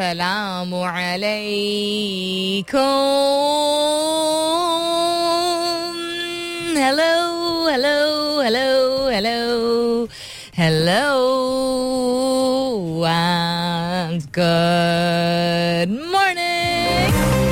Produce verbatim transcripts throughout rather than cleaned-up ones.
अस्सलामु अलैकुम. Hello, hello, hello, hello, hello, and good morning.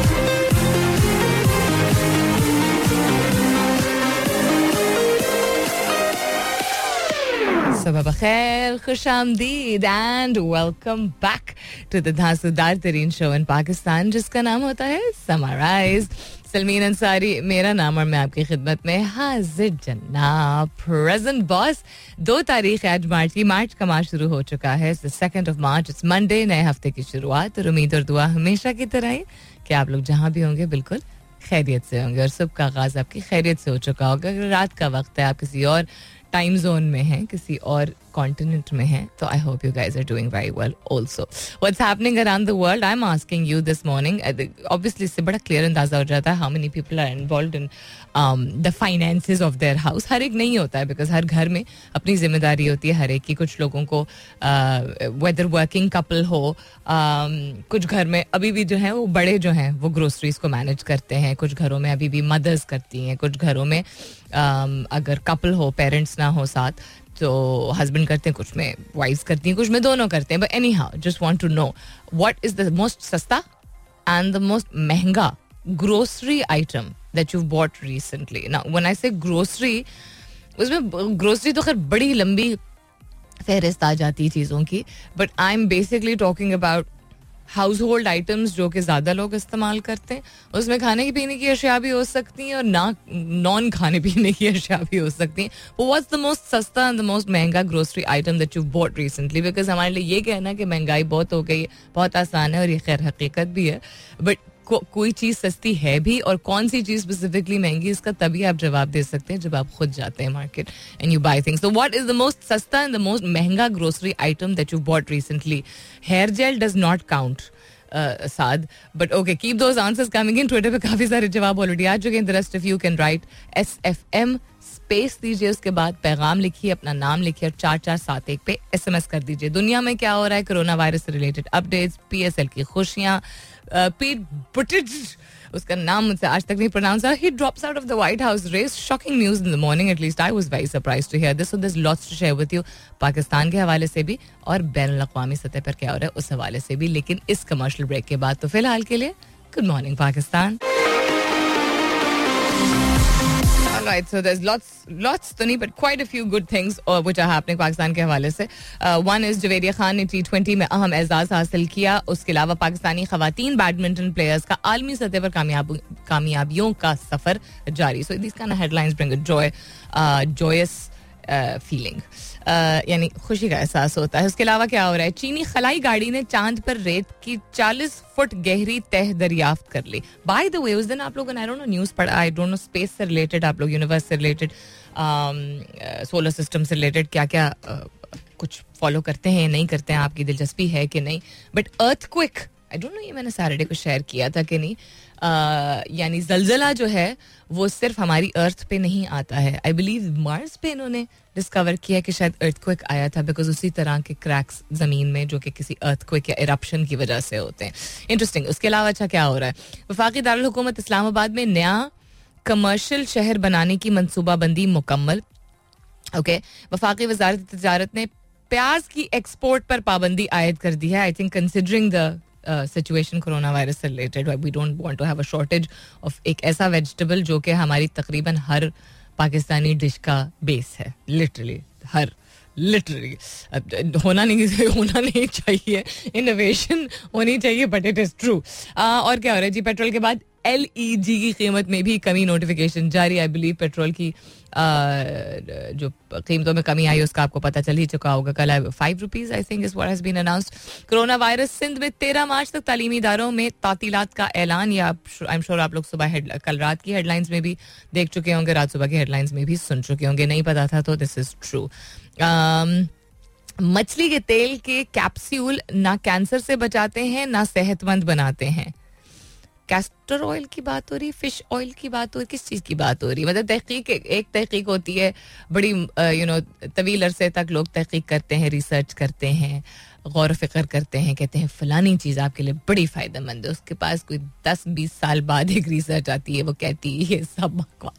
सुबह बखैर, खुशामदीद and welcome back to the धांसूदार तरीन शो इन पाकिस्तान जिसका नाम होता है समराइज. सलमीन अंसारी मेरा नाम और मैं आपकी खिदमत में हाजिर जनाब. Present boss. दो तारीख आज मार्च की. मार्च का माह शुरू हो चुका है. Second of March. It's Monday. नए हफ्ते की शुरुआत. और उम्मीद और दुआ हमेशा की तरह ही कि आप लोग जहाँ भी होंगे बिल्कुल खैरियत से होंगे और सुबह का आगाज आपकी खैरियत से हो चुका होगा. अगर रात का वक्त है, आप किसी और टाइम जोन में हैं, किसी और कॉन्टिनेंट में हैं, तो I hope you guys are doing very well also. What's happening around the world, I am asking you this morning. Obviously इससे बड़ा क्लियर अंदाजा हो जाता है how many people are involved in the finances of their house. हर एक नहीं होता है, बिकॉज हर घर में अपनी जिम्मेदारी होती है हर एक की. कुछ लोगों को whether working couple uh, uh, कुछ घर में अभी भी जो है वो बड़े जो हैं वो ग्रोसरीज को मैनेज करते हैं. कुछ घरों में अभी भी मदर्स करती हैं. कुछ घरों में um, अगर कपल हो, पेरेंट्स ना हो साथ, तो हस्बैंड करते हैं. कुछ में वाइफ्स करती हैं, कुछ में दोनों करते हैं. But anyhow, just want to know what is the most सस्ता एंड द मोस्ट महंगा grocery item that you bought recently. Now when I say grocery, उसमें ग्रोसरी तो खैर बड़ी लंबी फहरिस्त आ जाती है चीज़ों की, but I am basically talking about household items जो कि ज़्यादा लोग इस्तेमाल करते हैं. उसमें खाने की पीने की अशिया भी हो सकती हैं और ना नॉन खाने पीने की अशिया भी हो सकती हैं. व्हाट्स द मोस्ट सस्ता एंड द मोस्ट महंगा grocery item that you bought recently? Because हमारे लिए ये कहना कि महंगाई बहुत हो गई है बहुत आसान है और ये खैर हकीकत भी है, बट को, कोई चीज़ सस्ती है भी और कौन सी चीज़ स्पेसिफिकली महंगी, इसका तभी आप जवाब दे सकते हैं जब आप खुद जाते हैं market and you buy things. So what is the most सस्ता एंड द मोस्ट महंगा grocery item that you bought recently? Hair gel does not count साद, but okay, keep those answers coming in. Twitter पे काफ़ी सारे जवाब already आ चुके हैं. The rest of you can write S F M space दीजिए, उसके बाद पैगाम लिखिए, अपना नाम लिखिए और चार चार सात एक पे एस एम एस कर दीजिए. दुनिया में क्या हो रहा है, कोरोना वायरस से related updates, P S L की खुशियाँ, पीट बुटिज, उसका नाम मुझसे आज तक नहीं प्रोनाउंस है, he drops out of the White House race. Shocking news in the morning, at least I was very surprised to hear this. So there's lots to share with you. Pakistan के हवाले से भी और बैनुल अक़वामी सतह पर क्या हो रहा है उस हवाले से भी, लेकिन इस कमर्शियल ब्रेक के बाद. तो फिलहाल के लिए good morning Pakistan. Right, so there's lots, lots तो नहीं, but quite a few good things uh, which are happening Pakistan के हवाले से. uh, One is Javeria Khan ने टी ट्वेंटी में अहम एजाज हासिल किया. उसके अलावा पाकिस्तानी खवातीन बैडमिंटन प्लेयर्स का आलमी सतह पर कामयाब कामयाबियों का सफर जारी. So these kind of headlines bring a joy, uh, joyous feeling uh, यानी खुशी का एहसास होता है. उसके अलावा क्या हो रहा है, चीनी खलाई गाड़ी ने चांद पर रेत की चालीस फुट गहरी तह दरियाफ्त कर ली. बाय द वे, उस दिन आप लोगों ने आई डोंट नो न्यूज़ पढ़ा, आई डोंट नो स्पेस से रिलेटेड, आप लोग यूनिवर्स से रिलेटेड, सोलर सिस्टम से रिलेटेड क्या क्या uh, कुछ फॉलो करते हैं नहीं करते हैं, आपकी दिलचस्पी है कि नहीं. But earthquake, I don't know ये मैंने सैटरडे को शेयर किया था कि नहीं, uh, यानी जलजला जो है वो सिर्फ हमारी अर्थ पे नहीं आता है. आई बिलीव मार्स पे इन्होंने डिस्कवर किया कि शायद अर्थक्वेक आया था, बिकॉज उसी तरह के क्रैक्स जमीन में जो कि किसी अर्थक्वेक या इरप्शन की वजह से होते हैं. इंटरेस्टिंग. उसके अलावा अच्छा क्या हो रहा है, वफाकी दारुल हुकूमत इस्लामाबाद में नया कमर्शियल शहर बनाने की मनसूबाबंदी मुकम्मल. ओके, वफाकी वजारत तिजारत ने प्याज की एक्सपोर्ट पर पाबंदी आयद कर दी है. I think considering the situation coronavirus से related, we don't want to have a shortage of एक ऐसा वेजिटेबल जो कि हमारी तकरीबन हर पाकिस्तानी डिश का बेस है. लिटरली हर लिटरली होना नहीं होना नहीं चाहिए, इनोवेशन होनी चाहिए, बट इट इज़ ट्रू. और क्या हो रहा है जी, पेट्रोल के बाद एल ई जी की कीमत में भी कमी नोटिफिकेशन जारी. आई बिलीव पेट्रोल की Uh, जो कीमतों में कमी आई उसका आपको पता चल ही चुका होगा. कल five rupees I think is what has been announced. Coronavirus, Sindh में तेरह मार्च तक तालीमी इदारों में तातीलात का ऐलान. या आई एम श्योर आप लोग सुबह कल रात की हेडलाइंस में भी देख चुके होंगे, रात सुबह की हेडलाइंस में भी सुन चुके होंगे. नहीं पता था तो दिस इज ट्रू. मछली के तेल के कैप्सूल ना कैंसर से बचाते हैं ना सेहतमंद बनाते हैं. कैस्टर ऑयल की बात हो रही, फिश ऑयल की बात हो रही, किस चीज़ की बात हो रही? मतलब तहकीक, एक तहकीक होती है बड़ी, यू नो तवील अरसे तक लोग तहकीक करते हैं, रिसर्च करते हैं, गौर व फिक्र करते हैं, कहते हैं फलानी चीज़ आपके लिए बड़ी फ़ायदेमंद है, उसके पास कोई दस बीस साल बाद एक रिसर्च आती है, वो कहती है ये सब बकवास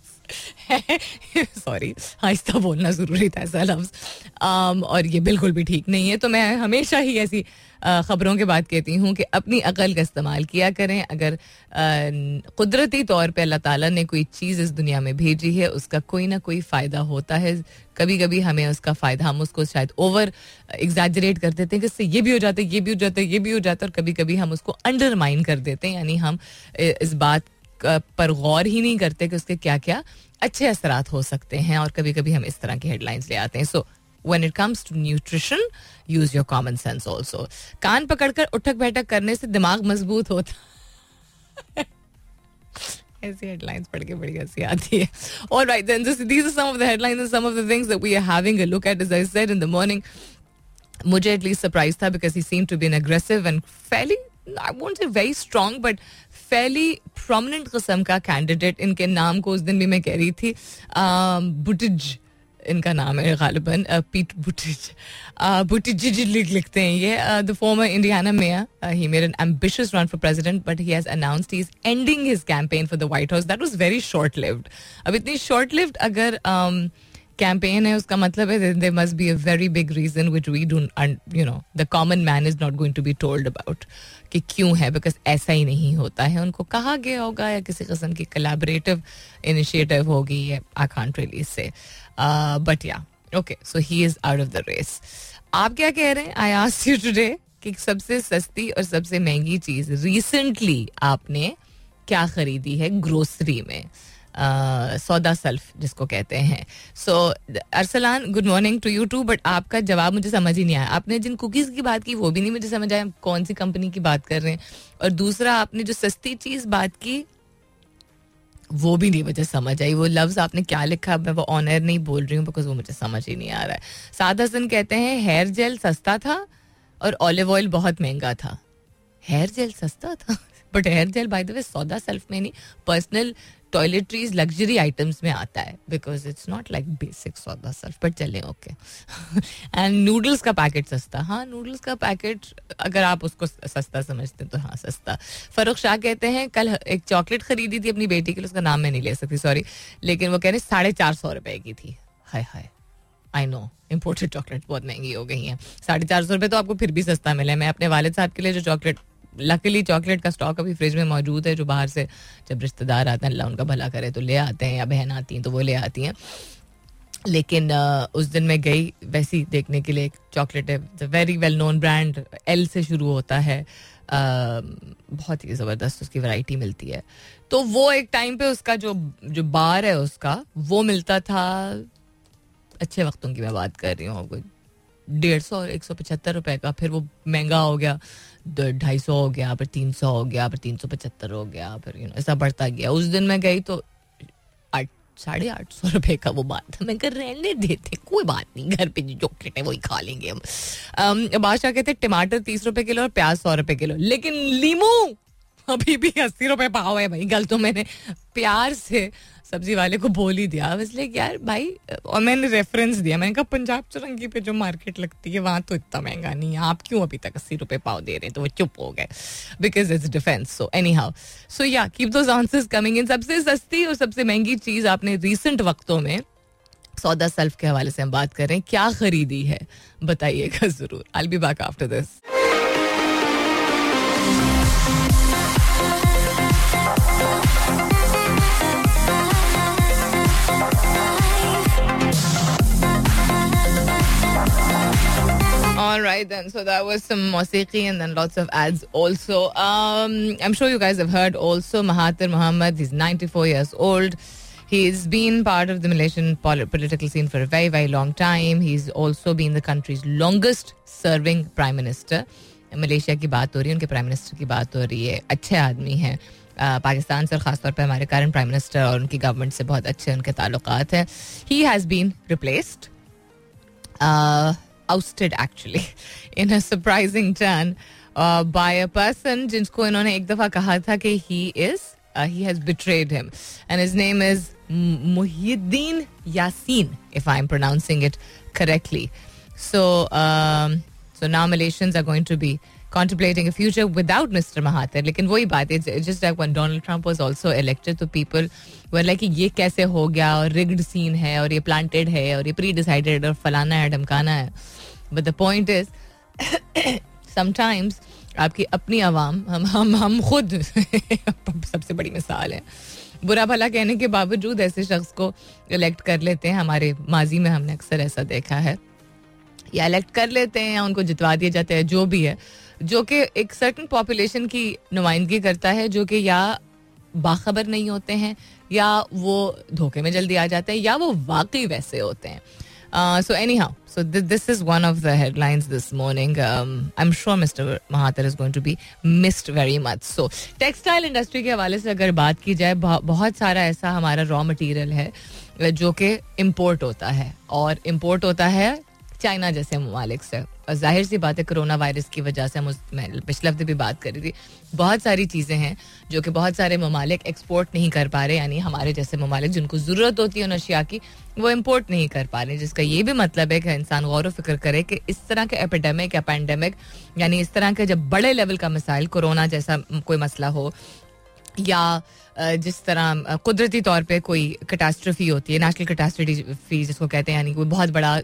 सॉरी आहिस्ता बोलना ज़रूरी था ऐसा लफ्ज़, और ये बिल्कुल भी ठीक नहीं है. तो मैं हमेशा ही ऐसी ख़बरों के बाद कहती हूँ कि अपनी अक़ल का इस्तेमाल किया करें. अगर कुदरती तौर पे अल्लाह ताला ने कोई चीज़ इस दुनिया में भेजी है, उसका कोई ना कोई फ़ायदा होता है. कभी कभी हमें उसका फ़ायदा, हम उसको शायद ओवर एग्जैजरेट कर देते हैं कि इससे ये भी हो जाता है, ये भी हो जाता है, ये भी हो जाता है, और कभी कभी हम उसको अंडरमाइन कर देते हैं. यानी हम इस बात पर गौर ही नहीं करते कि उसके क्या क्या अच्छे असरात हो सकते हैं, और कभी कभी हम इस तरह की हेडलाइंस ले आते हैं. सो when it comes to nutrition, use your common sense also. कान पकड़कर उठक बैठक करने से दिमाग मजबूत होता ऐसी हेडलाइंस पढ़ के बड़ी हंसी आती है. All right, then this, these are some of the headlines and some of the things that we are having a look at. As I said in the morning, मुझे at least surprised था because he seemed to be an aggressive and fairly, I won't say very strong, but fairly prominent किस्म का candidate. इनके नाम को उस दिन भी मैं कह रही थी, बुटिज इनका नाम है गालिबन, पीट बुटिज बुटिज लिखते हैं ये. The former Indiana mayor, he made an ambitious run for president, but he has announced he is ending his campaign for the White House. That was very short lived. अब इतनी शॉर्ट लिव्ड अगर campaign है, उसका मतलब है there must be a very big reason which we don't, you know, the common man is not going to be told about कि क्यों है, बिकॉज ऐसा ही नहीं होता है. उनको कहा गया होगा या किसी किस्म की कोलैबोरेटिव इनिशिएटिव होगी, I can't really say, but yeah okay. So he is out of the race. आप क्या कह रहे हैं? आई आस्क्ड यू टुडे कि सबसे सस्ती और सबसे महंगी चीज रिसेंटली आपने क्या खरीदी है ग्रोसरी में, Uh, सौदा सल्फ जिसको कहते हैं. So Arsalan, good morning to you too, but आपका जवाब मुझे समझ ही नहीं आया. आपने जिन कुकीज़ की बात की वो भी नहीं मुझे समझ आया कौन सी कंपनी की बात कर रहे हैं, और दूसरा आपने जो सस्ती चीज़ बात की वो भी नहीं मुझे समझ आई. वो लफ्ज़ आपने क्या लिखा, मैं वो ऑनर नहीं बोल रही हूँ बिकॉज वो मुझे समझ ही नहीं आ रहा है. साद हसन कहते हैं हेयर जेल सस्ता था और ऑलिव ऑयल बहुत महंगा था. हेयर जेल सस्ता था but hair gel by the way सौदा सेल्फ में नहीं, पर्सनल टॉयलेटरीज लग्जरी आइटम्स में आता है, because it's not like basic सौदा सेल्फ, बट चले ओके. एंड नूडल्स का पैकेट सस्ता, हाँ नूडल्स का पैकेट अगर आप उसको सस्ता समझते हैं तो हाँ सस्ता. फरूख शाह कहते हैं कल एक चॉकलेट खरीदी थी अपनी बेटी के लिए, उसका नाम मैं नहीं ले सकती सॉरी, लेकिन वो कह रहे साढ़े चार सौ रुपए की थी. हाय हाय, आई नो इम्पोर्टेड चॉकलेट बहुत महंगी हो गई हैं. साढ़े चार सौ रुपये तो आपको फिर भी सस्ता मिले. मैं अपने वालिद साहब के लिए जो चॉकलेट, लकीली चॉकलेट का स्टॉक अभी फ्रिज में मौजूद है, जो बाहर से जब रिश्तेदार आते हैं अल्लाह उनका भला करे तो ले आते हैं, या बहन आती हैं तो वो ले आती हैं. लेकिन uh, उस दिन मैं गई वैसी देखने के लिए. एक चॉकलेट है, very well known brand, L से शुरू होता है, uh, बहुत ही ज़बरदस्त उसकी वैरायटी मिलती है. तो वो एक टाइम पे उसका जो जो बार है उसका वो मिलता था, अच्छे वक्तों की मैं बात कर रही हूँ, कोई डेढ़ सौ एक सौ पचहत्तर रुपए का. फिर वो महंगा हो गया, ढाई सौ हो गया, फिर तीन सौ हो गया, फिर तीन सौ पचहत्तर हो गया, फिर यू नो ऐसा बढ़ता गया. उस दिन मैं गई तो आठ साढ़े आठ सौ रुपए का वो बात था. मैं कर रहने देते, कोई बात नहीं, घर पे जो चॉकलेट है वही खा लेंगे हम. बादशाह कहते टमाटर तीस रुपए किलो और प्याज सौ रुपए किलो, लेकिन लीमू अभी भी अस्सी रुपए पाव है भाई. कल तो मैंने प्यार से सब्जी वाले को बोल ही दिया, इसलिए यार भाई, और मैंने रेफरेंस दिया, मैंने कहा पंजाब चौरंगी पे जो मार्केट लगती है वहाँ तो इतना महंगा नहीं है, आप क्यों अभी तक अस्सी रुपए पाव दे रहे हैं. तो वो चुप हो गए because it's defence. So anyhow, so yeah keep those answers coming in. सबसे सस्ती और सबसे महंगी चीज़ आपने रिसेंट वक्तों में सौदा सेल्फ के हवाले से हम बात कर रहे हैं, क्या खरीदी है बताइएगा जरूर. I will be back after this. All right then, so that was some musiqi and then lots of ads also. Um, I'm sure you guys have heard also Mahathir Mohamad, he's ninety-four years old. He's been part of the Malaysian pol- political scene for a very, very long time. He's also been the country's longest serving prime minister. Malaysia की बात हो रही है, उनके prime minister की बात हो रही है. अच्छे आदमी हैं, पाकिस्तान से और ख़ासतौर पर हमारे करंट प्राइम मिनिस्टर और उनकी गवर्नमेंट से बहुत अच्छे उनके ताल्लुकात हैं. He has been replaced. Uh, ousted actually in a surprising turn uh, by a person जिसको इन्होंने एक दफ़ा कहा था कि he is uh, he has betrayed him, and his name is Muhyiddin Yassin, if I'm pronouncing it correctly. So um, So now Malaysians are going to be contemplating a future without Mister Mahathir. लेकिन वही बात है, it's just like when Donald Trump was also elected, तो people were like कि ये कैसे हो गया और rigged scene है और ये planted है और ये pre-decided और फलाना है ढमकाना है. But the point is sometimes आपकी अपनी आवाम, हम हम हम खुद सबसे बड़ी मिसाल है, बुरा भला कहने के बावजूद ऐसे शख्स को इलेक्ट कर लेते हैं. हमारे माजी में हमने अक्सर ऐसा देखा है, या इलेक्ट कर लेते हैं या उनको जितवा दिए जाते हैं, जो भी है, जो कि एक सर्टन पॉपुलेशन की नुमाइंदगी करता है, जो कि या बाखबर नहीं होते हैं, या वो धोखे में जल्दी आ जाते हैं, या वो वाकई वैसे होते हैं. So anyhow, so this is one of the headlines this morning. I am sure mister Mahathir is going to be missed very much. So textile industry के हवाले से अगर बात की जाए, बहुत सारा ऐसा हमारा रॉ मटेरियल है जो कि इम्पोर्ट होता है, और इम्पोर्ट होता है चाइना जैसे ममालिक से. और जाहिर सी बात है, कोरोना वायरस की वजह से, मैं पिछले हफ्ते भी बात कर रही थी, बहुत सारी चीज़ें हैं जो कि बहुत सारे ममालिक एक्सपोर्ट नहीं कर पा रहे, यानी हमारे जैसे ममालिक जिनको ज़रूरत होती है उन अशिया की, वो इम्पोर्ट नहीं कर पा रहे. जिसका ये भी मतलब है कि इंसान गौर व फिक्र करे कि इस तरह के एपिडेमिक या पैंडेमिक, यानी इस तरह के जब बड़े लेवल का मसाइल, कोरोना जैसा कोई मसला हो, या जिस तरह कुदरती तौर पे कोई कैटास्ट्रोफी होती है, नेशनल कैटास्ट्रोफी जिसको कहते हैं, यानी कोई बहुत बड़ा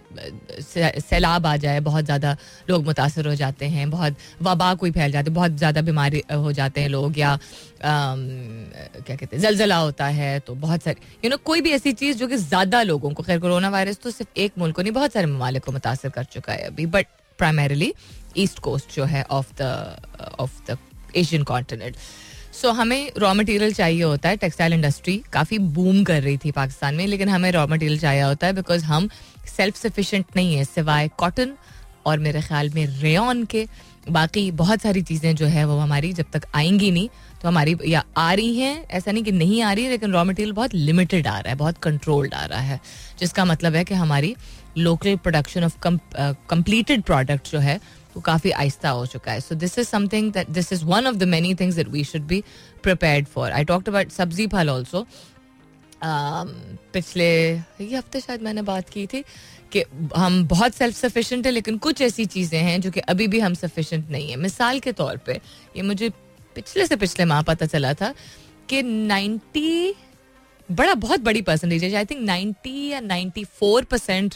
सैलाब आ जाए, बहुत ज़्यादा लोग मुतासर हो जाते हैं, बहुत वबा कोई फैल जाती है, बहुत ज़्यादा बीमारी हो जाते हैं लोग, या आम, क्या कहते हैं जलजला होता है, तो बहुत सारी यू नो कोई भी ऐसी चीज़ जो कि ज़्यादा लोगों को, खैर कोरोना वायरस तो सिर्फ एक मुल्क को नहीं, बहुत सारे ममालिक को मुतासर कर चुका है अभी, बट प्राइमरीली ईस्ट कोस्ट जो है of the of the Asian continent. So so, हमें रॉ मटेरियल चाहिए होता है. टेक्सटाइल इंडस्ट्री काफ़ी बूम कर रही थी पाकिस्तान में, लेकिन हमें रॉ मटेरियल चाहिए होता है बिकॉज हम सेल्फ सफिशिएंट नहीं है, सिवाय कॉटन और मेरे ख्याल में रेयन के. बाकी बहुत सारी चीज़ें जो है वो हमारी जब तक आएंगी नहीं, तो हमारी या आ रही हैं, ऐसा नहीं कि नहीं आ रही, लेकिन रॉ मटेरियल बहुत लिमिटेड आ रहा है, बहुत कंट्रोल्ड आ रहा है, जिसका मतलब है कि हमारी local production of completed product जो है वो काफ़ी आहिस्ता हो चुका है. So this is something that this is one of the many things that we should be prepared for. I talked about sabzi phal also. पिछले ये हफ्ते शायद मैंने बात की थी कि हम बहुत सेल्फ सफिशिएंट है, लेकिन कुछ ऐसी चीज़ें हैं जो कि अभी भी हम सफिशिएंट नहीं है. मिसाल के तौर पे, ये मुझे पिछले से पिछले माह पता चला था कि नाइन्टी बड़ा बहुत बड़ी परसेंटेज है, आई थिंक नाइन्टी या नाइन्टी फोर परसेंट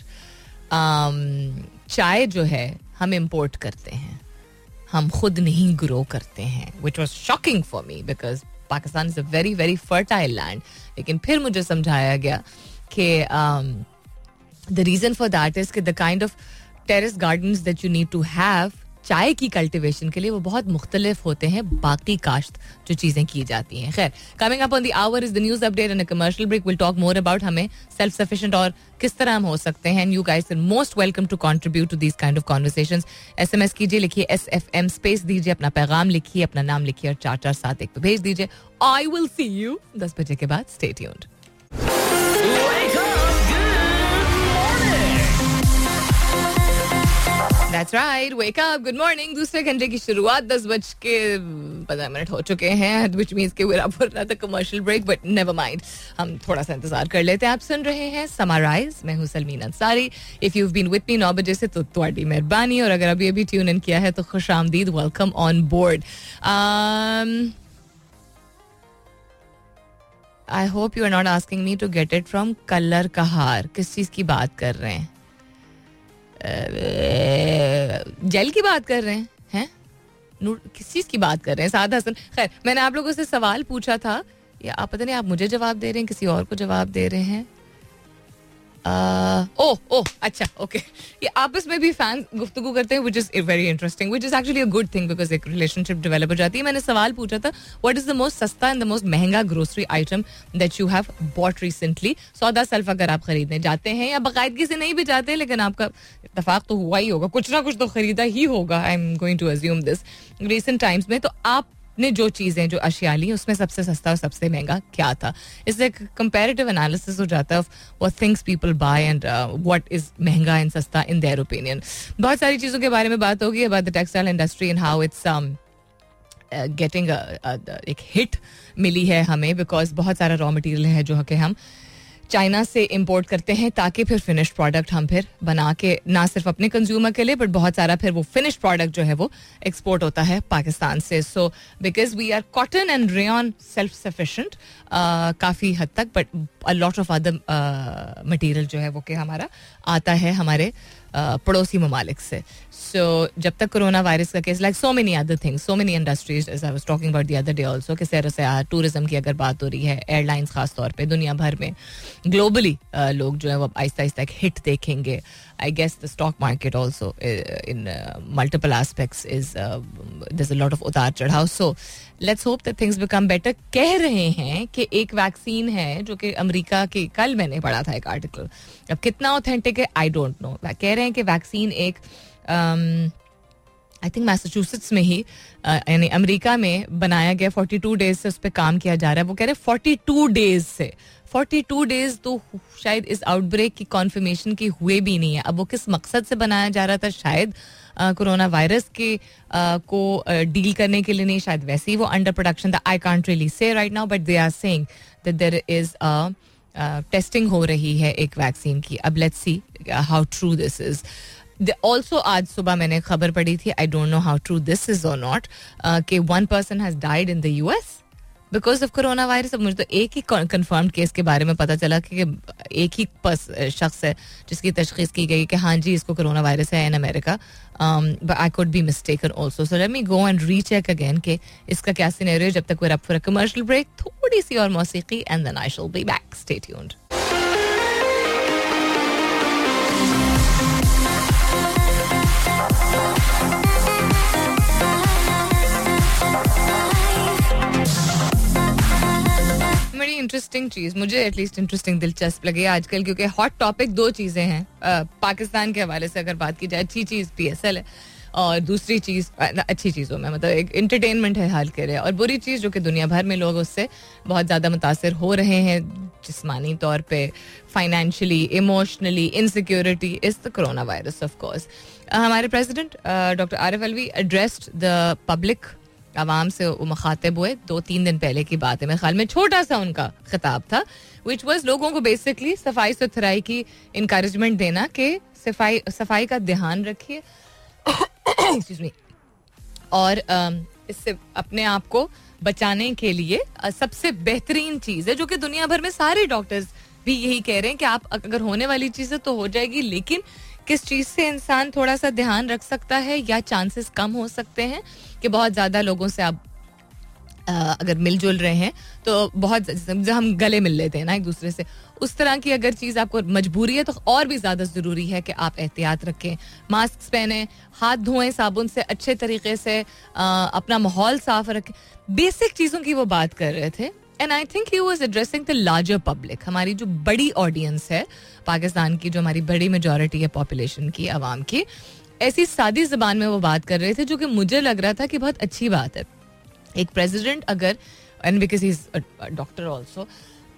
चाय जो है हम इम्पोर्ट करते हैं, हम खुद नहीं ग्रो करते हैं, which was shocking for me because Pakistan is a very very fertile land. लेकिन फिर मुझे समझाया गया कि the reason for that is कि the kind of terrace gardens that you need to have चाय की कल्टिवेशन के लिए, वो बहुत मुख्तलिफ होते हैं बाकी काश्त जो चीज़ें की जाती हैं. खैर, coming up on the hour is the news update and a commercial break. Will talk more about हमें सेल्फ सफिशिएंट और किस तरह हम हो सकते हैं. You guys are most welcome to contribute to these kind of conversations. SMS कीजिए, लिखिए एस एफ एम स्पेस दीजिए, अपना पैगाम लिखिए, अपना नाम लिखिए और चार चार सात एक पे भेज दीजिए. आई विल सी यू दस बजे के बाद. Stay tuned. That's right, wake up, good morning. दूसरे घंटे की शुरुआत दस बज के पंद्रह मिनट हो चुके हैं, which means कि we're up for another commercial break, but never mind. हम थोड़ा सा इंतजार कर लेते हैं. आप सुन रहे हैं समराइज, मैं हूँ Salmeen Ansari. If you've been with me नौ बजे से तो तुम्हारी मेहरबानी, और अगर अभी अभी ट्यून इन किया है तो खुश आमदीद, welcome on board. I hope you are not asking me to get it from Kallar Kahar. किस चीज़ की बात कर रहे हैं? जेल की बात कर रहे हैं हैं किस चीज की बात कर रहे हैं? सादा हसन. खैर, मैंने आप लोगों से सवाल पूछा था, या आप पता नहीं आप मुझे जवाब दे रहे हैं, किसी और को जवाब दे रहे हैं. ओ ओ अच्छा, ओके. ये आपस में भी फैंस गुफ्तगू करते हैं, which is very interesting, which is actually a good thing because एक रिलेशनशिप डेवलप हो जाती है. मैंने सवाल पूछा था, व्हाट इज द मोस्ट सस्ता एंड द मोस्ट महंगा grocery item that you have bought recently. सौदा सल्फ अगर आप खरीदने जाते हैं, या बाकायदगी से नहीं भी जाते हैं, लेकिन आपका इत्तेफाक तो हुआ ही होगा, कुछ ना कुछ तो खरीदा ही होगा. I am going to assume this recent times में. तो आप ने जो चीज़ें जो अशिया ली, उसमें सबसे सस्ता और सबसे महंगा क्या था? इससे एक कंपैरेटिव एनालिसिस हो जाता है of what things people buy and what is महंगा एंड सस्ता इन देयर ओपिनियन. बहुत सारी चीज़ों के बारे में बात होगी about the textile industry and how it's getting एक हिट मिली है हमें, बिकॉज बहुत सारा रॉ मटेरियल है जो कि हम चाइना से इंपोर्ट करते हैं ताकि फिर फिनिश्ड प्रोडक्ट हम फिर बना के ना सिर्फ अपने कंज्यूमर के लिए बट बहुत सारा फिर वो फिनिश्ड प्रोडक्ट जो है वो एक्सपोर्ट होता है पाकिस्तान से. So because we are cotton and rayon self sufficient काफ़ी हद तक, but a lot of other material जो है वो कि हमारा आता है हमारे uh, पड़ोसी ममालिक से. सो जब तक कोरोना वायरस का case, like so many other things, so many industries, as I was talking about the other day also, कि सैर सयाहत टूरिज्म की अगर बात हो रही है, एयरलाइंस खास तौर पे दुनिया भर में ग्लोबली uh, लोग जो है वो आहिस्ता आहिस्ता एक हिट देखेंगे. I guess the stock market also in multiple aspects is there is a lot of उतार चढ़ाव. So let's hope that things become better. कह रहे हैं कि एक वैक्सीन है जो कि अमेरिका की, कल मैंने पढ़ा था एक आर्टिकल, अब कितना ऑथेंटिक है आई डोंट नो, कह रहे हैं कि वैक्सीन एक आई थिंक मैसाचुसेट्स में ही यानी अमेरिका में बनाया गया, फोर्टी टू डेज से उस पर काम किया जा रहा है. वो कह रहे हैं फोर्टी टू डेज से, फोर्टी टू डेज तो शायद इस आउटब्रेक की कॉन्फर्मेशन की हुए भी नहीं है. अब वो किस मकसद से बनाया जा रहा था, शायद कोरोना वायरस के uh, को डील uh, करने के लिए नहीं, शायद वैसे ही वो अंडर प्रोडक्शन था. I can't really say right now, but they are saying that there is a testing हो रही है एक वैक्सीन की. अब let's see how true this is. Also आज सुबह मैंने खबर पढ़ी थी, I don't know how true this is और नॉट, कि one person has died in the US because of coronavirus. अब मुझे तो एक ही कंफर्म्ड केस के बारे में पता चला कि एक ही शख्स है जिसकी तशखीस की गई कि हाँ जी इसको कोरोना वायरस है in America, but I could be mistaken also. So let me go and recheck again कि इसका क्या सिनेरियो. जब तक we are up for a commercial break, थोड़ी सी और मौसीकी and then I shall be back. Stay tuned. बड़ी इंटरेस्टिंग चीज, मुझे एटलीस्ट इंटरेस्टिंग दिलचस्प लगे आजकल, क्योंकि हॉट टॉपिक दो चीजें हैं. पाकिस्तान के हवाले से अगर बात की जाए, अच्छी चीज पीएसएल है और दूसरी चीज, अच्छी चीज़ों में मतलब एक इंटरटेनमेंट है हाल के लिए, और बुरी चीज़ जो कि दुनिया भर में लोग उससे बहुत ज़्यादा मुतासर हो रहे हैं जिस्मानी तौर पे, financially, emotionally, insecurity, is the corona virus of course. हमारे president doctor Arif Alvi addressed the public, आवाम से वो मुखातिब हुए. दो तीन दिन पहले की बात है, मेरे ख्याल में छोटा सा उनका खिताब था, विच वाज लोगों को बेसिकली सफाई सुथराई की इंकरेजमेंट देना कि सफाई सफाई का ध्यान रखिए एक्सक्यूज मी, और इससे अपने आप को बचाने के लिए सबसे बेहतरीन चीज़ है, जो कि दुनिया भर में सारे डॉक्टर्स भी यही कह रहे हैं कि आप अगर होने वाली चीज़ें तो हो जाएगी, लेकिन किस चीज़ से इंसान थोड़ा सा ध्यान रख सकता है या चांसेस कम हो सकते हैं कि बहुत ज़्यादा लोगों से आप आ, अगर मिलजुल रहे हैं तो बहुत, जब हम गले मिल लेते हैं ना एक दूसरे से, उस तरह की अगर चीज़ आपको मजबूरी है तो और भी ज़्यादा ज़रूरी है कि आप एहतियात रखें, मास्क पहने, हाथ धोएं साबुन से अच्छे तरीके से, आ, अपना माहौल साफ रखें. बेसिक चीज़ों की वो बात कर रहे थे. And I think he was addressing the larger public, हमारी जो बड़ी ऑडियंस है पाकिस्तान की, जो हमारी बड़ी मेजॉरिटी है पॉपुलेशन की, आवाम की. ऐसी सादी ज़बान में वो बात कर रहे थे जो कि मुझे लग रहा था कि बहुत अच्छी बात है. एक प्रेसिडेंट अगर, and because he is doctor also,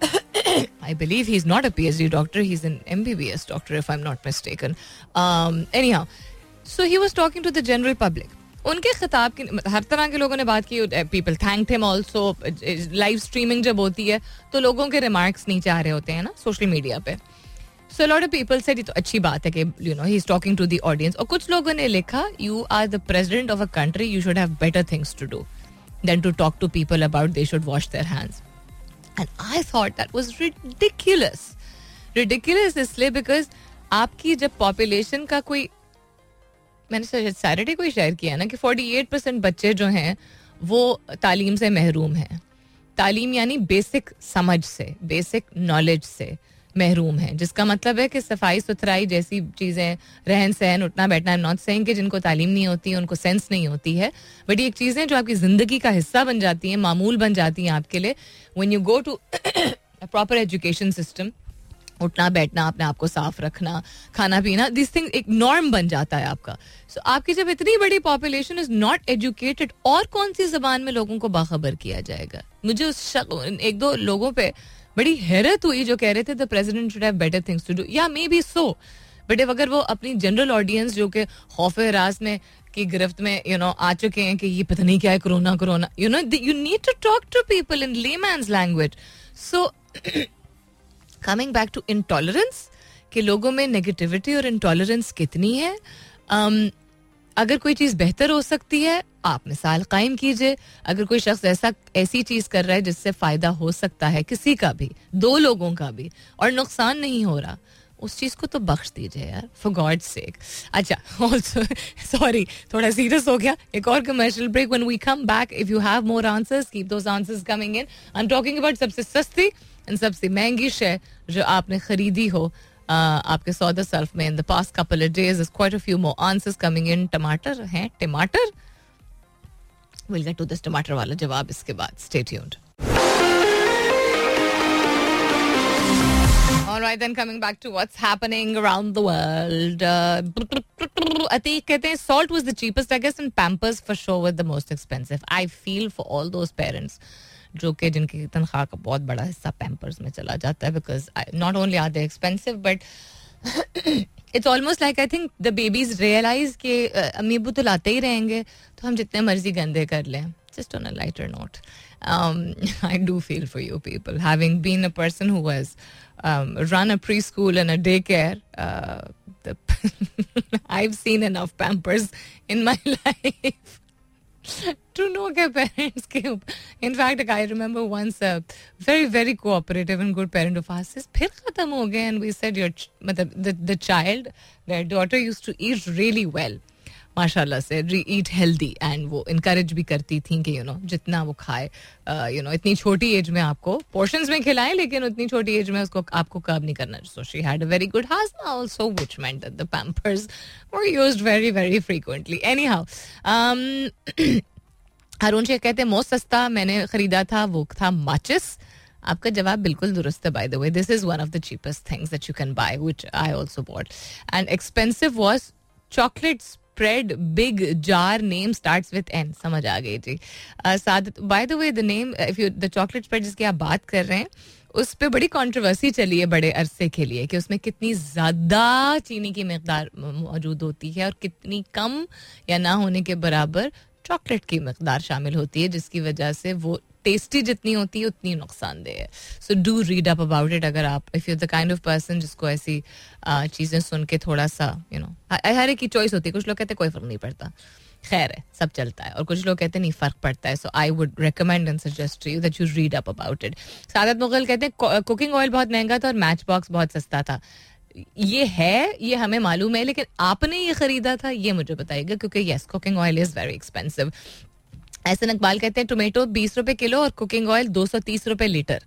I believe he's not a PhD doctor, he's an M B B S doctor if I'm not mistaken. Um, anyhow, so he was talking to the general public. उनके खिताब की हर तरह के लोगों ने बात की. People thanked him also. Live streaming जब होती है तो लोगों के रिमार्क्स नीचे आ रहे होते हैं ना सोशल मीडिया पे. So lot of people said ये तो अच्छी बात है कि you know he is talking to the audience. और कुछ लोगों ने लिखा, you are the president of a country, you should have better things to do than to talk to people about they should wash their hands. And I thought that was ridiculous. Ridiculous इसलिए because आपकी जब population का कोई, मैंने Saturday को ही share किया ना कि अड़तालीस परसेंट बच्चे जो हैं वो तालीम से महरूम हैं. तालीम यानी बेसिक समझ से, बेसिक नॉलेज से महरूम हैं, जिसका मतलब है कि सफाई सुथराई जैसी चीज़ें, रहन सहन, उठना बैठना, आई एम नॉट सेइंग कि जिनको तालीम नहीं होती है उनको सेंस नहीं होती है, बट ये चीज़ें जो आपकी ज़िंदगी का हिस्सा बन जाती हैं, मामूल बन जाती हैं आपके लिए. When you go to proper education system, उठना बैठना, अपने आप को साफ रखना, खाना पीना, दिस थिंग एक नॉर्म बन जाता है आपका. सो so, आपकी जब इतनी बड़ी पॉपुलेशन इज नॉट एजुकेटेड, और कौन सी जबान में लोगों को बाखबर किया जाएगा. मुझे उस एक दो लोगों पे बड़ी हैरत हुई जो कह रहे थे the president should have better things to do. या मे बी सो, बट अगर वो अपनी जनरल ऑडियंस जो कि खौफ हरास में की गिरफ्त में यू नो आ चुके हैं कि ये पता नहीं क्या है corona corona, you know you need to talk to people in layman's language. So coming back to intolerance, कि लोगों में नेगेटिविटी और इंटॉलरेंस कितनी है. um, अगर कोई चीज़ बेहतर हो सकती है आप मिसाल कायम कीजिए. अगर कोई शख्स ऐसा ऐसी चीज़ कर रहा है जिससे फ़ायदा हो सकता है किसी का भी, दो लोगों का भी, और नुकसान नहीं हो रहा, उस चीज़ को तो बख्श दीजिए यार, फॉर गॉड सेक. अच्छा, ऑल्सो सॉरी थोड़ा सीरियस हो गया. एक और commercial break. When we come back, if you have more answers, keep those answers coming in. I am talking about सबसे सस्ती एंड सबसे महंगी शे जो आपने खरीदी हो Uh, आपके सौदा सल्फ में in the past couple of days. Is quite a few more answers coming in. टमाटर हैं, टमाटर. विल गेट टू दिस टमाटर वाला जवाब इसके बाद. Stay tuned. All right, then coming back to what's happening around the world. Uh, Atiq कहते हैं salt was the cheapest, I guess, and Pampers for sure was the most expensive. I feel for all those parents जो कि जिनकी तनख्वाह का बहुत बड़ा हिस्सा पैम्पर्स में चला जाता है, because not only are they expensive but it's almost like I think the babies realise कि अम्मी अब्बू तो लाते ही रहेंगे तो हम जितने मर्जी गंदे कर लें. Just on a lighter note, um, I do feel for you people. Having been a person who has um, run a preschool and a daycare, uh, the I've seen enough Pampers in my life to know कि parents के. In fact, I remember once a very very cooperative and good parent of ours says फिर खत्म हो गए, and we said your ch- मतलब the the child, their daughter used to eat really well. माशाल्लाह से eat healthy, and वो encourage भी करती थी कि यू नो जितना वो खाए, यू नो इतनी छोटी एज में आपको पोर्शंस में खिलाएं, लेकिन उतनी छोटी एज में उसको आपको कर्ब नहीं करना. So she had a very good हाजमा also, which meant that the Pampers were used very very frequently. Anyhow, Arun Sheikh कहते हैं मोस्ट सस्ता मैंने खरीदा था वो था माचिस. आपका जवाब बिल्कुल दुरुस्त है. By the way, this is one of the cheapest things that you can buy, which I also bought. And expensive was chocolates spread big jar, name starts with N. समझ आ गई जी. सादत, by the way, the name, if you the chocolate spread जिसकी आप बात कर रहे हैं, उस पे बड़ी कंट्रोवर्सी चली है बड़े अरसे के लिए कि उसमें कितनी ज़्यादा चीनी की मिकदार मौजूद होती है और कितनी कम या ना होने के बराबर चॉकलेट की मिकदार शामिल होती है, जिसकी वजह से वो टेस्टी जितनी होती है उतनी नुकसानदेह है. So do read up about it. अगर आप if you the kind of person जिसको ऐसी चीज़ें सुन के थोड़ा सा यू नो, हर एक की चॉइस होती है. कुछ लोग कहते हैं कोई फ़र्क नहीं पड़ता, खैर है सब चलता है, और कुछ लोग कहते हैं नहीं फ़र्क पड़ता है. So I would recommend and suggest to you that you read up about it. Saadat Mughal कहते हैं कुकिंग ऑयल बहुत महंगा था और मैच बॉक्स बहुत सस्ता था. ये है, ये हमें मालूम है, लेकिन आपने ये खरीदा था ये मुझे बताइएगा, क्योंकि yes cooking oil is very expensive. ऐसे इकबाल कहते हैं टोमेटो बीस रुपए किलो और कुकिंग ऑयल दो सौ तीस रुपए लीटर.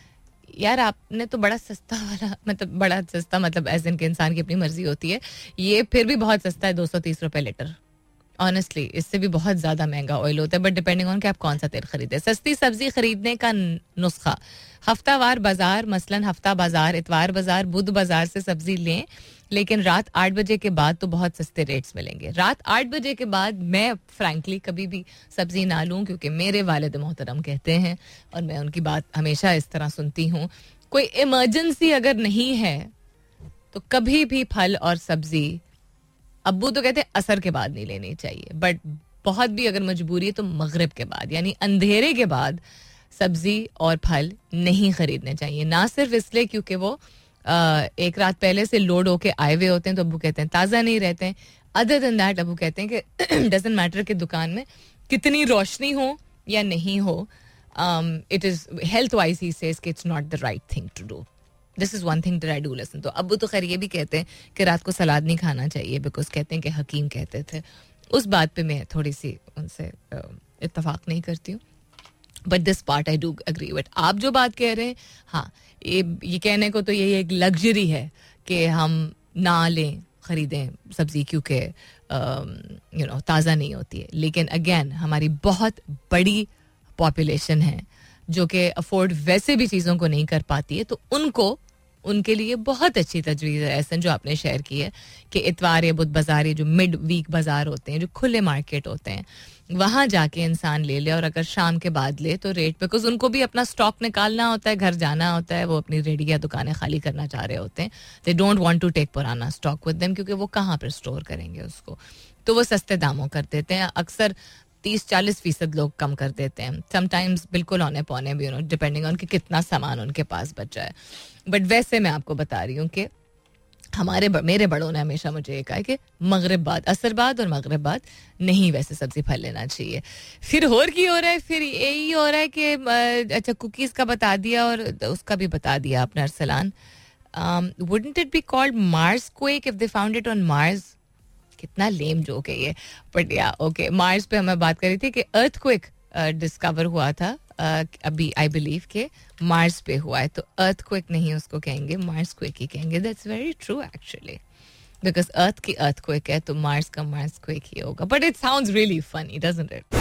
यार आपने तो बड़ा सस्ता वाला, मतलब बड़ा सस्ता, मतलब एज इन के इंसान की अपनी मर्जी होती है, ये फिर भी बहुत सस्ता है, दो सौ तीस रुपए लीटर. ऑनेस्टली इससे भी बहुत ज़्यादा महंगा ऑयल होता है, बट डिपेंडिंग ऑन कि आप कौन सा तेल खरीदे. सस्ती सब्जी खरीदने का नुस्खा: हफ्तावार बाजार, मसलन हफ्ता बाजार, इतवार बाजार, बुध बाजार से सब्जी लें, लेकिन रात आठ बजे के बाद तो बहुत सस्ते रेट्स मिलेंगे. रात आठ बजे के बाद मैं फ्रैंकली कभी भी सब्जी ना लूँ, क्योंकि मेरे वालिद मोहतरम कहते हैं और मैं उनकी बात हमेशा इस तरह सुनती हूँ, कोई इमरजेंसी अगर नहीं है तो कभी भी फल और सब्जी, अब्बू तो कहते हैं असर के बाद नहीं लेनी चाहिए, बट बहुत भी अगर मजबूरी है तो मगरिब के बाद, यानी अंधेरे के बाद सब्जी और फल नहीं खरीदने चाहिए. ना सिर्फ इसलिए क्योंकि वो आ, एक रात पहले से लोड होके आए हुए होते हैं, तो अब्बू कहते हैं ताज़ा नहीं रहते हैं. अदर देन दैट अब्बू कहते हैं कि डजंट मैटर कि दुकान में कितनी रोशनी हो या नहीं हो, it is health wise he says कि it's not the right thing to do. This is one thing that I do listen. तो अब्बू तो खैर ये भी कहते हैं कि रात को सलाद नहीं खाना चाहिए, बिकॉज कहते हैं कि हकीम कहते थे. उस बात पे मैं थोड़ी सी उनसे इत्तफाक नहीं करती हूँ, but this part I do agree with. आप जो बात कह रहे हैं, हाँ, ये ये कहने को तो यही एक लग्जरी है कि हम ना लें, ख़रीदें सब्ज़ी क्योंकि यू नो ताज़ा नहीं होती है. लेकिन अगेन हमारी बहुत बड़ी पॉपुलेशन है जो कि अफोर्ड वैसे भी चीज़ों को नहीं कर पाती है, तो उनको उनके लिए बहुत अच्छी तजवीज़ है ऐसा जो आपने शेयर की है कि इतवार या बुध बाज़ार, ये जो मिड वीक बाज़ार होते हैं, जो खुले मार्केट होते हैं, वहाँ जाके इंसान ले ले, और अगर शाम के बाद ले तो रेट, बिकॉज उनको भी अपना स्टॉक निकालना होता है, घर जाना होता है, वो अपनी रेडी या दुकानें खाली करना चाह रहे होते हैं. They don't want to take पुराना स्टॉक विद देम, क्योंकि वो कहाँ पर स्टोर करेंगे उसको, तो वो सस्ते दामों कर देते हैं. अक्सर तीस चालीस फीसद लोग कम कर देते हैं, समटाइम्स बिल्कुल औने पौने भी, यू नो डिपेंडिंग ऑन कि कितना सामान उनके पास बचा है. बट वैसे मैं आपको बता रही हूँ कि हमारे मेरे बड़ों ने हमेशा मुझे ये कहा है कि मगरिब बाद, असर बाद और मगरिब बाद नहीं वैसे सब्जी फल लेना चाहिए. फिर और की हो रहा है, फिर यही हो रहा है कि अच्छा कुकीज़ का बता दिया और उसका भी बता दिया आपने Arsalan. Wouldn't it be called Mars quake if they found it on Mars? कितना लेम जोक है ये, बट या ओके. मार्स पे हमें बात करी थी कि अर्थक्वेक डिस्कवर हुआ था uh, अभी आई बिलीव के मार्स पे हुआ है, तो अर्थक्वेक नहीं उसको कहेंगे, मार्स क्वेक ही कहेंगे. That's very true actually, because earth की अर्थक्वेक है तो मार्स का मार्स क्वेक ही होगा. But it sounds really funny, doesn't it?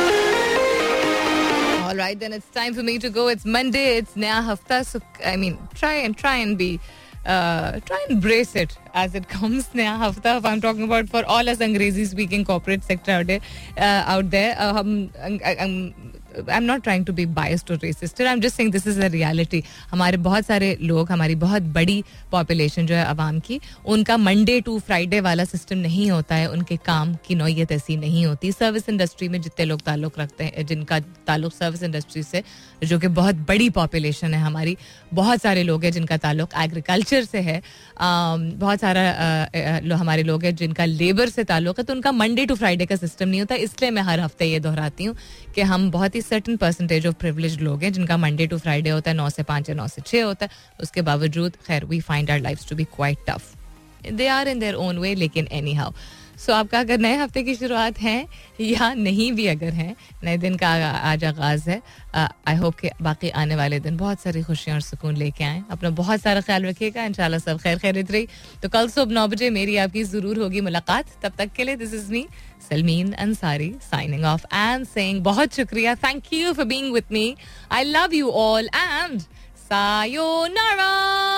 All right, then it's time for me to go. It's Monday, it's नया हफ्ता, so I mean, try and try and be Uh, try and brace it as it comes. नया हफ्ता, if I'm talking about for all us अंग्रेजी speaking corporate sector out there, uh, out there, uh, हम, I'm, I'm not trying to be biased or racist. I'm just saying this is a reality. हमारे बहुत सारे लोग, हमारी बहुत बड़ी population जो है अवाम की, उनका मंडे टू फ्राइडे वाला सिस्टम नहीं होता है, उनके काम की नौयत ऐसी नहीं होती. सर्विस इंडस्ट्री में जितने लोग ताल्लुक़ रखते हैं, जिनका ताल्लुक़ सर्विस इंडस्ट्री से, जो कि बहुत बड़ी पॉपुलेशन है हमारी, बहुत सारे लोग हैं जिनका ताल्लुक़ एग्रीकल्चर से है, बहुत सारा लो, हमारे लोग हैं जिनका लेबर से ताल्लुक़ है, तो उनका मंडे टू फ्राइडे का सिस्टम नहीं होता. इसलिए मैं हर हफ्ते ये दोहराती हूँ कि हम बहुत ही सर्टन परसेंटेज ऑफ प्रिविलेज्ड लोग हैं जिनका मंडे टू फ्राइडे होता है, नौ से पाँच या नौ से छः होता है. उसके बावजूद खैर we find our lifes to be quite tough. They are in their own way, लेकिन एनी हाउ. सो आपका अगर नए हफ्ते की शुरुआत है या नहीं भी अगर है, नए दिन का आज आगाज़ है, आई होप कि बाकी आने वाले दिन बहुत सारी खुशियाँ और सुकून लेके आएँ. अपना बहुत सारा ख्याल रखिएगा. इंशाल्लाह सब खैर खैरियत रही. तो कल सुबह नौ बजे मेरी आपकी ज़रूर होगी मुलाकात. तब तक के लिए this is me Salmeen Ansari signing off and saying बहुत शुक्रिया. Thank you for being with me. I love you all and sayonara.